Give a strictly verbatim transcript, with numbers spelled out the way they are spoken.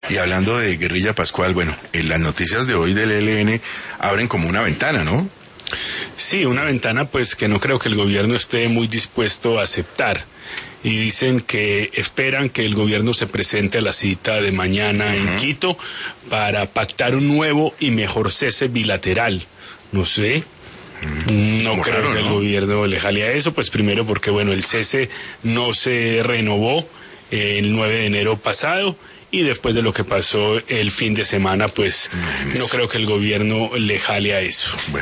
Y hablando de guerrilla Pascual, bueno, en las noticias de hoy del E L N abren como una ventana, ¿no? Sí, una ventana pues que no creo que el gobierno esté muy dispuesto a aceptar. Y dicen que esperan que el gobierno se presente a la cita de mañana uh-huh. en Quito para pactar un nuevo y mejor cese bilateral. No sé, no Muy creo raro, que ¿no? el gobierno le jale a eso, pues primero porque bueno, el cese no se renovó eh, el nueve de enero pasado. Y después de lo que pasó el fin de semana, pues no creo que el gobierno le jale a eso. Bueno.